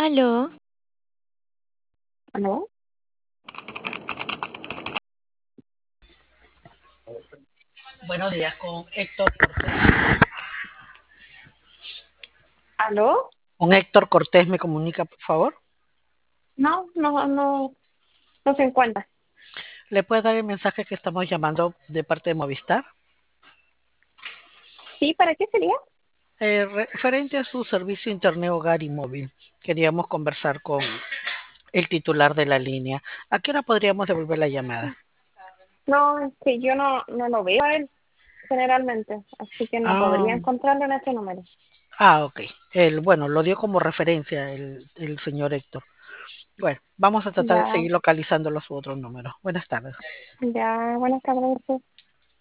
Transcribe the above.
Aló, ¿Aló? Buenos días, con Héctor Cortés. ¿Aló? Con Héctor Cortés me comunica, por favor. No, no, no, no se encuentra. ¿Le puede dar el mensaje que estamos llamando de parte de Movistar? ¿Sí? ¿Para qué sería? Referente a su servicio Internet Hogar y Móvil. Queríamos conversar con el titular de la línea. ¿A qué hora podríamos devolver la llamada? No, es que yo no lo veo a él generalmente, así que no podría Ah, encontrarlo en este número. ok. Bueno, lo dio como referencia el señor Héctor. Bueno, vamos a tratar de Ya, seguir localizando los otros números. Buenas tardes. ya, buenas tardes.